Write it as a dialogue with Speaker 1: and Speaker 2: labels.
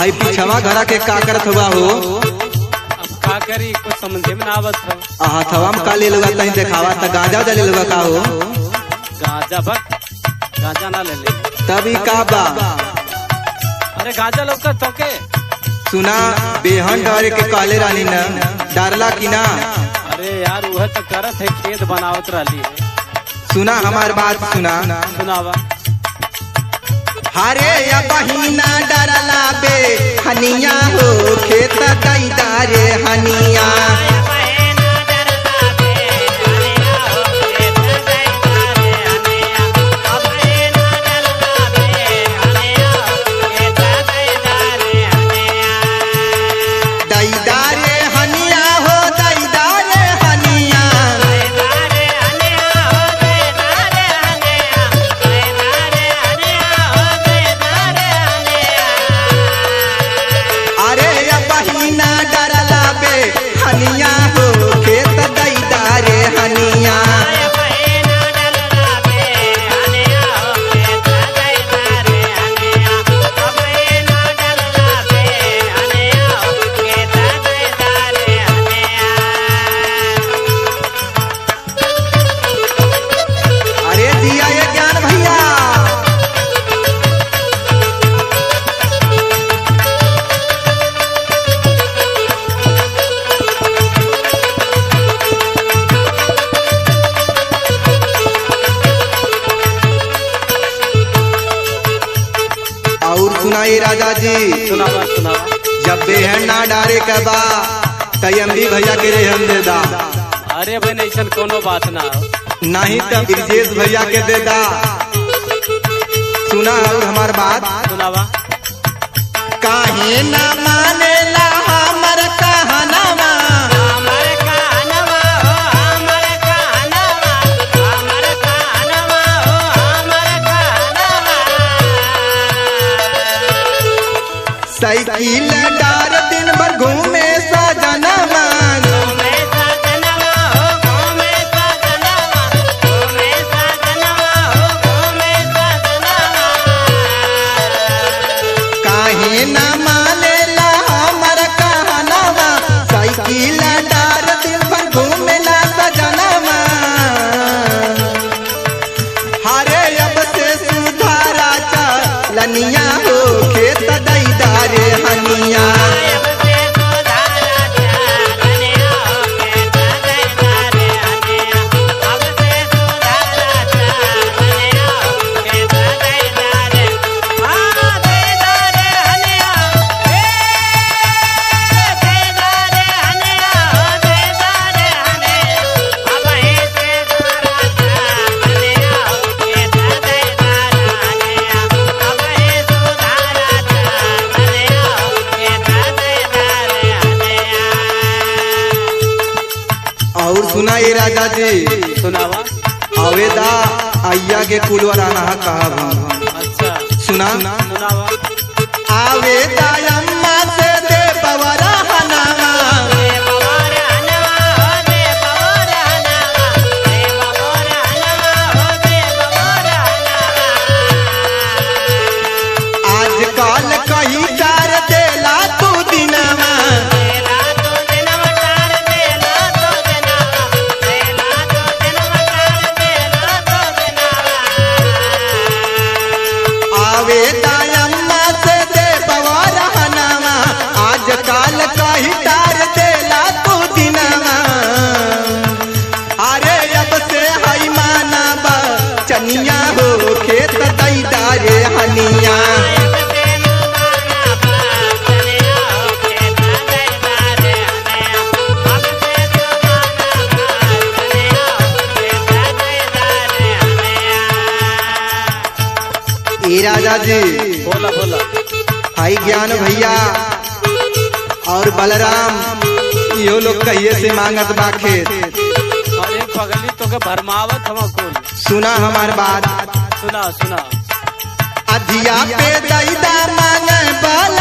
Speaker 1: हाई पिछवा घरा के का करत हुआ हो?
Speaker 2: अब का करी, कुछ समझे में ना आवत हो।
Speaker 1: हाथवा में का ले लुगा तही देखावा त गांजा ले लुगा का हो?
Speaker 2: गांजा भट, गांजा ना ले ले।
Speaker 1: तभी का बा?
Speaker 2: अरे गांजा लौका तोके।
Speaker 1: सुना बेहन डरे के काले रानी न डरला की ना?
Speaker 2: अरे यार वह तो करत है, खेत बनावत रही है।
Speaker 1: सुना हमार बात सुना।
Speaker 2: सुनावा।
Speaker 1: हरे या बहिना डरला बे हनिया हो खेत दैदारे हनिया। दैदारे हनिया हो दैदारे हनिया। अरे या बहिना डरला बे हनिया हो खेत दैदारे हनिया। अरे दिया ये ज्ञान भैया। और सुनाई राजा जी।
Speaker 2: सुनावा सुनावा।
Speaker 1: जब बेहन ना डारे के बा तयम्बी भैया के रेहन दे दा।
Speaker 2: अरे भाई ऐसा कोनो बात ना हो।
Speaker 1: नहीं तो ब्रजेश भैया के दे दा। सुना और हमार बात।
Speaker 2: सुनावा।
Speaker 1: काहे ना मानेला हमर कहनावा। साइकिल डार दिन भर घूमे सजनवा। काहे ना मानेला हमर कहनावा। साइकिल डार दिन भर घूमेला सजनवा। हरे अब से सुधारा चलनिया हो खेत दैदारे हनिया। और सुना ये राजा जी।
Speaker 2: सुनावा।
Speaker 1: आवेदा अय्या के कुलवर आना कहा हम।
Speaker 2: अच्छा
Speaker 1: सुना।
Speaker 2: सुनावा।
Speaker 1: आवेदा अम्मा से दे पवरा हनावा। आजकल कहीं कार देला तू दिनवा। आवेदा अम्मा से दे पवरा हनावा। आजकल कहीं तार देला तू दिनवा। अरे अब से हई मानवा चनिया हो खेत दैदारे हनिया। ए राजा जी।
Speaker 2: बोला बोला।
Speaker 1: हाई ज्ञान भैया और बलराम यो लोग कहिए से मांगत बा खेत।
Speaker 2: अरे पगली तो के भरमावत हम कुल।
Speaker 1: सुना हमार बात।
Speaker 2: सुना सुना।
Speaker 1: अधिया पे दैदा मांगे बल